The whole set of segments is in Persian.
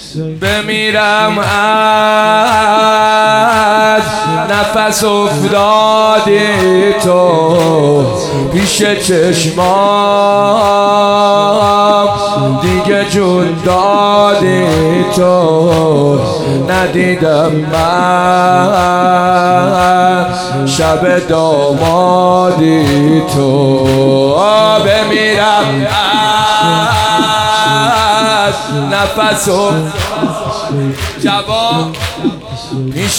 بمیرم از نفس افتادی تو پیش چشمام، دیگه جون دادی تو ندیدم من شب دامادی تو. بمیرم از نفس جواب پیش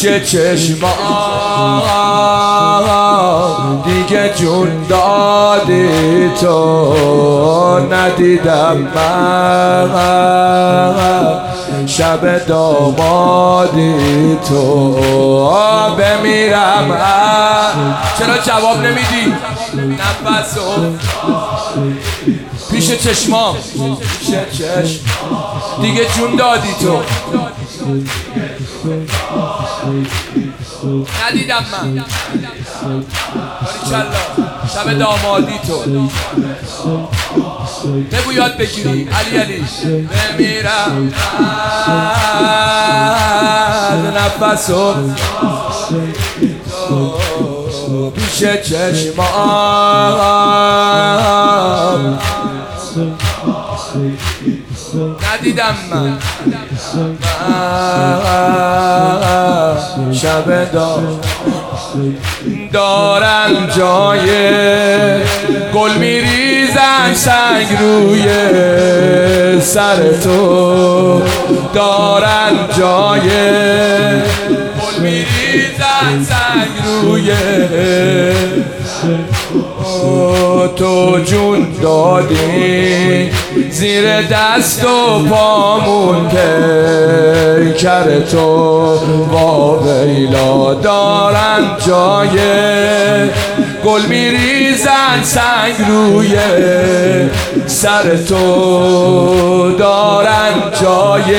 چشمام، دیگه جون دادی تو ندیدم من شب دامادی تو. بمیرم چرا جواب نمیدی؟ نفس پیش چشمام، پیش چشم دیگه جون دادی تو ندیدم من باریکلا شب دامادی تو. بگو یاد بگیری علی علی. بمیرم نفس پیش چشمام، ندیدم من شب دارن جای گل میریزن سنگ روی سر تو، دارن جای گل میریزن سنگ روی تو جون دادی زیر دست و پامون پیکر تو. با ویلا دارن جای گل میریزن سنگ روی سر تو، دارن جای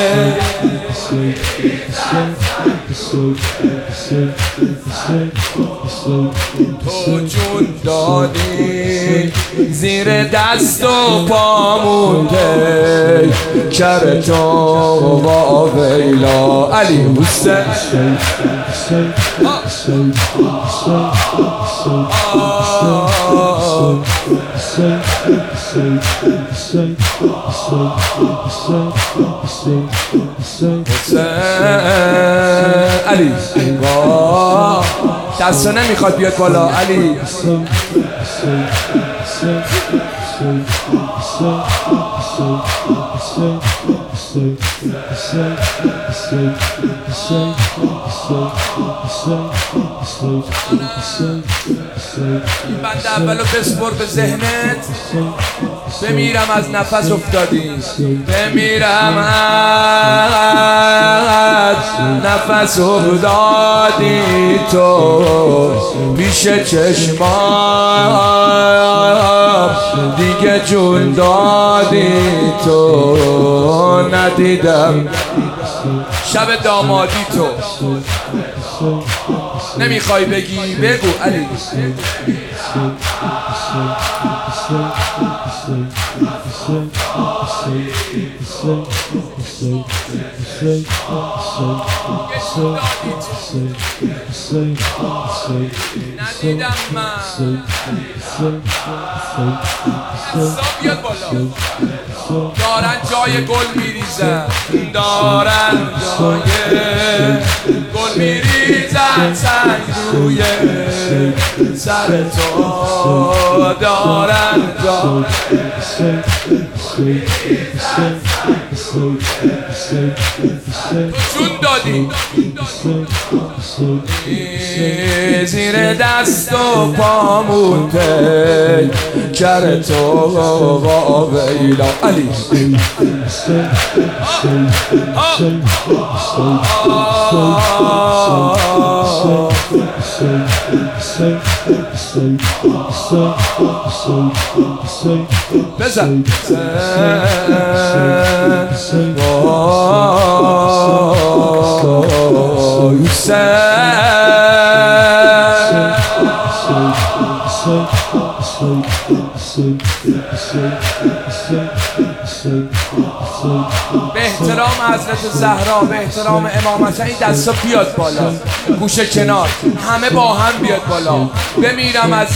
تو جون دادی زیر دست و پامون پیکر تو. با ویلا علی حسین علی دستا نمیخواد بیاد بالا علی. این بنده اولو بسپر به ذهنت. بمیرم از نفس افتادی، بمیرم از نفس افتادی تو پیش چشمام، دیگه جون دادی تو ندیدم شب دامادی تو. نمیخوای بگی بگو علی. ندیدم من بیاد بالا. دارن جای گل میریزن، دارن جای گل میریزن سنگ روی سر تو، دارن جای جون دادی زیر دست و پامون پیکر تو. با ویلا علی بزن به احترام احترام حضرت زهرا، به احترام امام حسن، این دستا بیاد بالا، گوشه کنار، همه با هم بیاد بالا. بمیرم از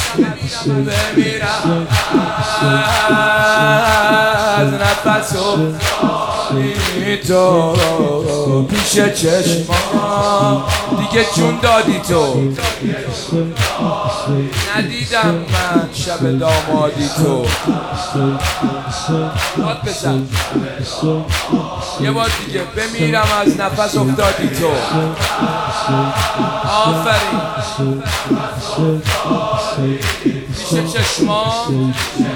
نفس افتادی تو پیش چشمام، دیگه جون دادی تو، ندیدم من شب دامادی تو. باد بزن یه بار دیگه، بمیرم از نفس افتادی تو. آفرین. پیش چشمام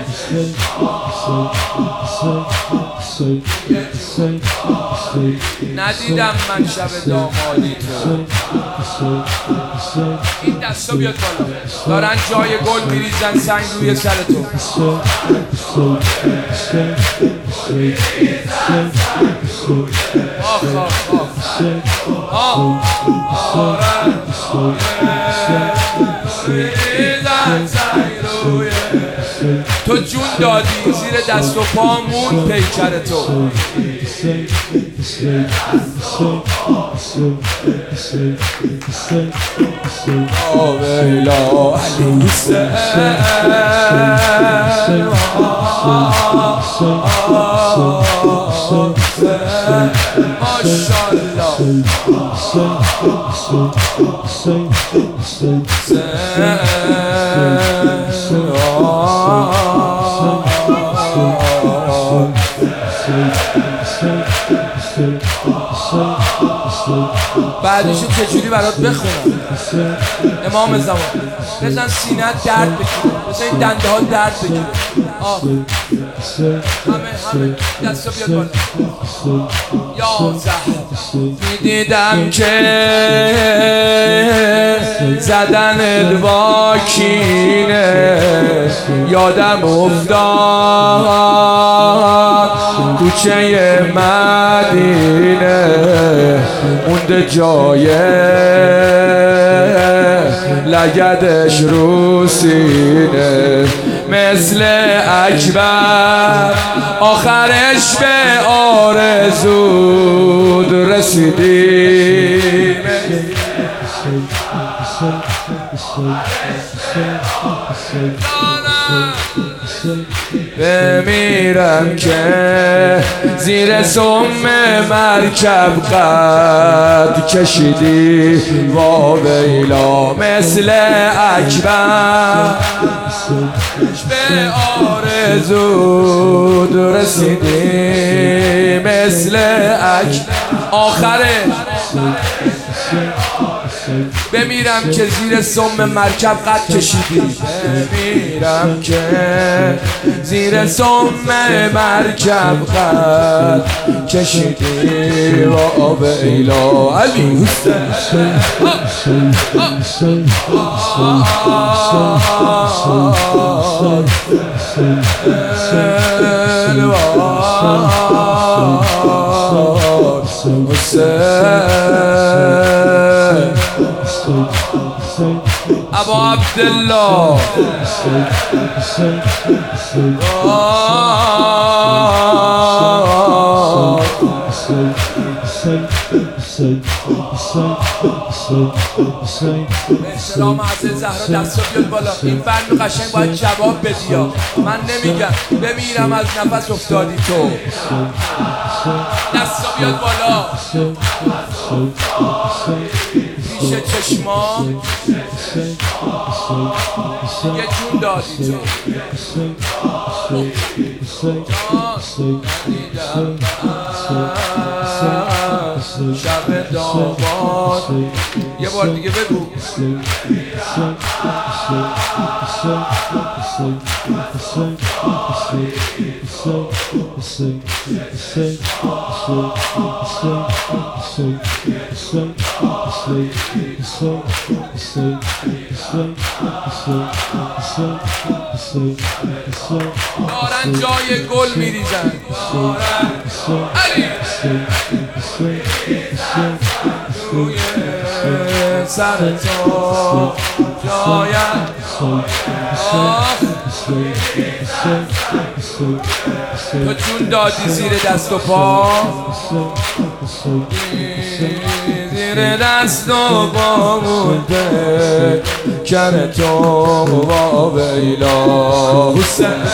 ندیدم من شب دامادی تو. این دستا بیاد بالا، دارن جای گل میریزن سنگ روی سر تو. آخ آخ آخ تو جون دادی زیر دست و پامون پیکر تو. آویلا علی حسین ماشاءالله. بعدش چجوری برات بخونم؟ امام زمان بزن سینه‌ت درد بگیره، بزن این دنده ها درد بگیره. همه دستا بیاد بالا. یا زهر میدیدم که زدن با کینه، یادم افتاد کوچه مدینه، مونده جای لگدش رو سینه، مثل اکبر آخرش به آرزود رسیدیم. بمیرم که زیر سم مرکب قد کشیدی، واویلا مثل اکبر به آرزود رسیدی، مثل اکبر آخره. بمیرم که زیر سم مرکب قد کشیدی، بمیرم که زیر سم مرکب قد کشیدی، واویلا علی حسین. ابا عبدالله احترام حضرت زهرا دستا بیاد بالا. این بند قشنگ باید جواب بدی، من نمیگم. بمیرم از نفس افتادی تو. دستا بیاد بالا. پیش چشمام یه جون دادی تو. شب داماد یه بار دیگه بگو. دارن جای گل میریزن. علی روی سر تو جایم تو چون دادی زیر دست و پا زیر دست و پا مونده کن تو با ویلا حسین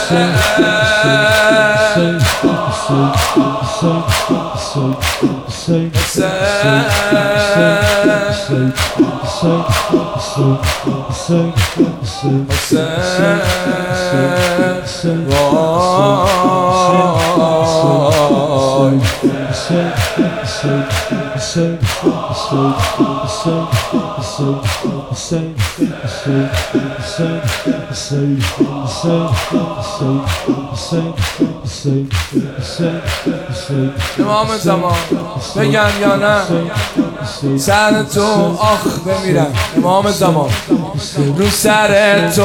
امام زمان بگم یا نه سر تو آخ بمیرم امام زمان رو سر تو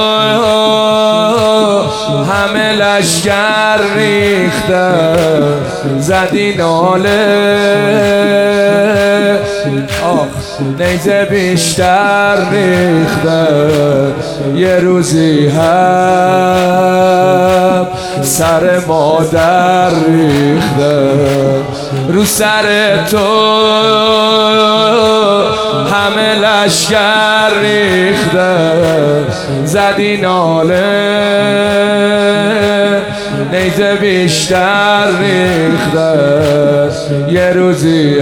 همه لشگر ریخته زدی ناله آخ نیزه بیشتر ریخته یه روزی هم سر مادر ریخته رو سر تو همه لشگر ریخته زدی ناله نیزه بیشتر ریخته یه روزی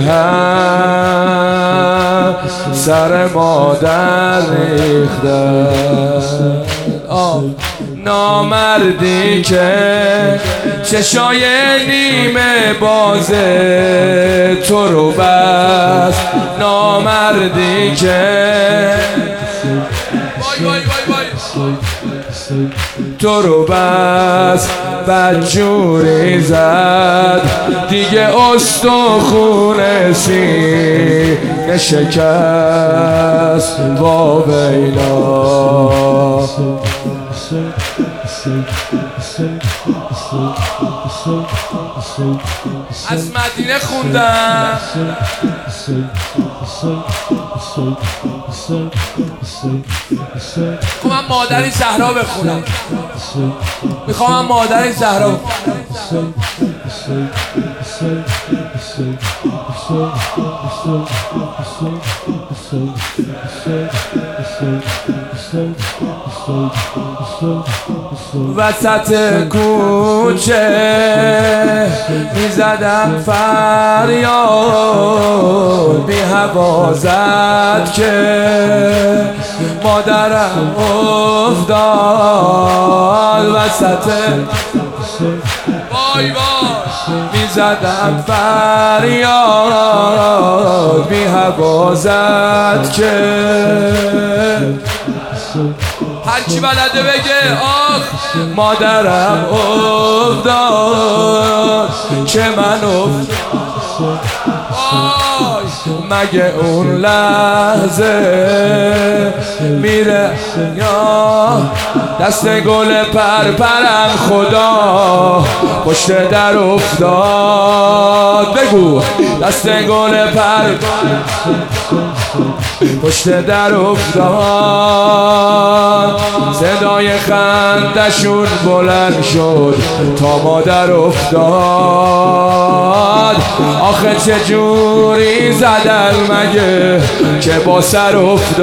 هم سر مادر ریخته نامردی که چشای نیمه بازه تو رو بس نامردی که تو رو بس بدجوری زد دیگه استخونه سینه شکست با ویلا از مدینه خوندم میخوام مادری زهرا بخونم میخوام مادری زهرا وسط کوچه میزدم فریاد بی حوازت که مادرم افتاد وسط وای وای میزدم فریاد بی حوازت که هرچی بلده بگه آخ مادرم افتاد که من افتاد مگه اون لحظه میره یا دست گل پرپرم خدا پشت در افتاد بگو دست گل پرپرم پشت در افتاد صدای خندشون بلند شد تا مادر افتاد آخه چه جوری زدن مگه که با سر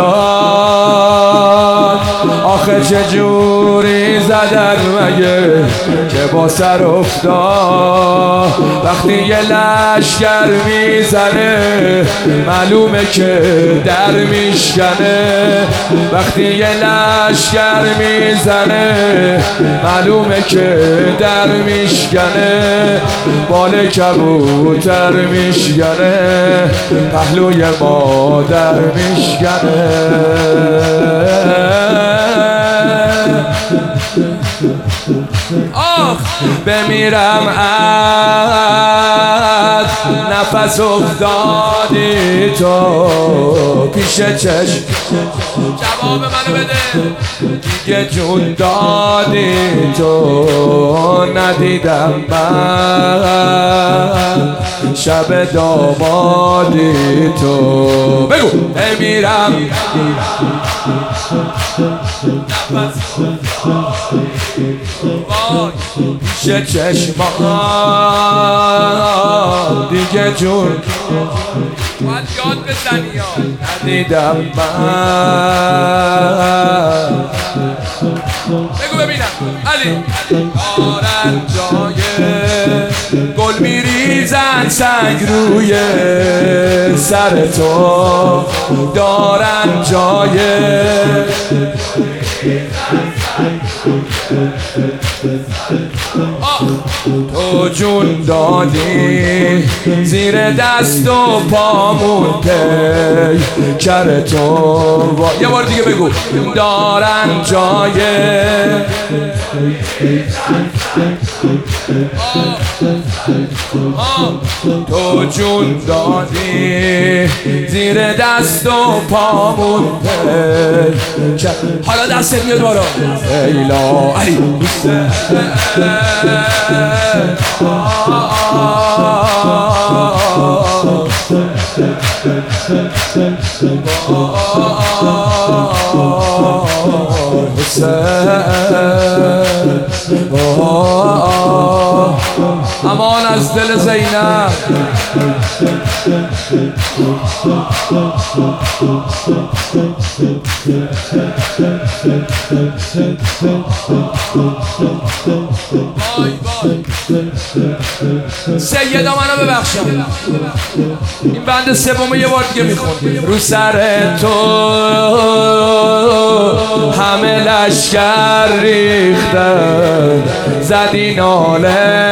افتاد آخه چه جوری زدن مگه که با سر افتاد وقتی یه لشگر میزنه معلومه که در میشکنه وقتی یه لشگر میزنه معلومه که در میشکنه بال کبوتر میشکنه پهلوی مادر میشکنه آخ بمیرم از نفس افتادی تو پیش چشم جواب منو بده دیگه جون دادی تو ندیدم من شب دامادی تو بگو بمیرم نفس وای پیش چشمان دیگه جون باید یاد بزنی یا ندیدم من بگو ببینم علی دارن جای گل میریزن سنگ روی سر تو دارن جای تو جون دادی زیر دست و پامون پیکر تو یه بار دیگه بگو دارن جای تو جون دادی زیر دست و پامون پیکر حالا دستت میاد بارا ایلا علی امان از دل زینب سیدا منو ببخشم این بند سوم یه بار دیگه میخون رو سر تو همه لشکر ریختن زدی ناله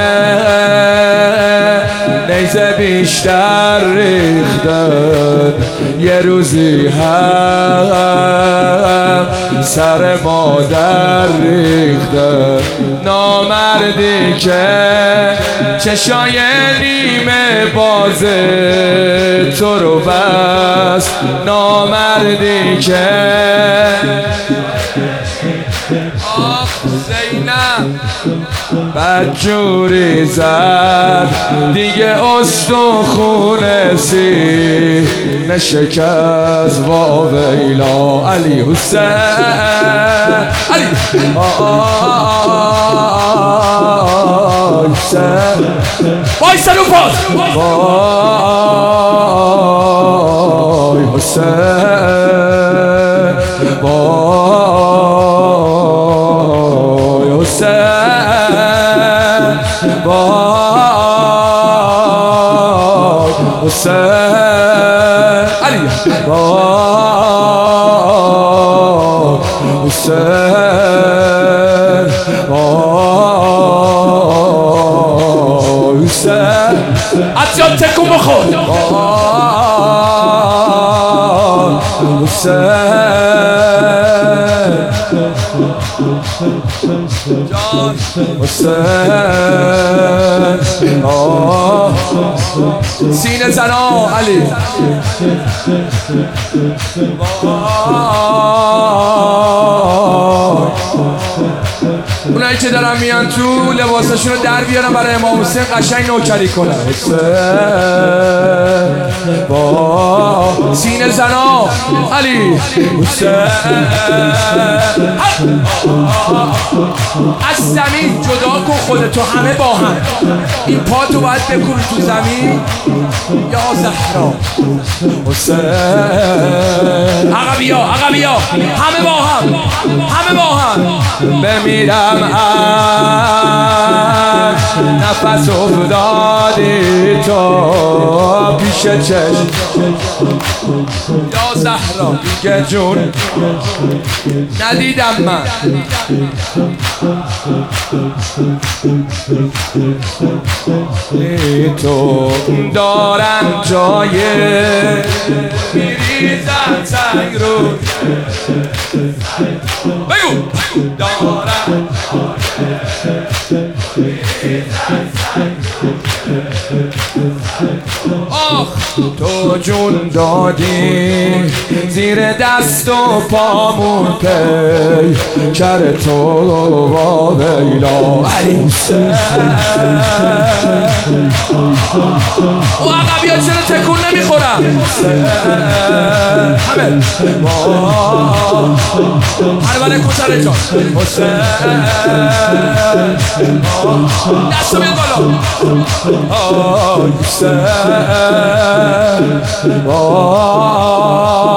نیزه بیشتر ریختن یه روزی هم سر مادر ریختن نامردی که چشای نیمه باز تو رو بست نامردی که آخ زینب بدجوری زد دیگه استخونه سینه شکست وا ویلا علی حسین علی حسین وایسا رو پاس وای حسین وای حسین وای حسین علی وای حسین وای حسین عطیان تکون بخور حسین سینه زنا علی اونایی که دارن میان تو لباسشون رو در بیارن برای امام حسین قشنگ نوکری کنن سینه زنا علی حسین از زمین جدا کن خودتو همه با هم این پاتو باید بکوبی تو زمین یا زهرا حسین عقبیا عقبیا همه با هم همه با هم بمیرم از نفس افتادی تو پیش پیش چشم یا زهرا دیگه جون ندیدم من. تو دارم جای میریزم سنگ رو بگو دارم آخ تو جون دادی زیر دست و پامون پی کر تو و ویلا او عقبی ها چرا تکون نمیخورم همه پرونه کسر جان حسین دستو بیاد بالا حسین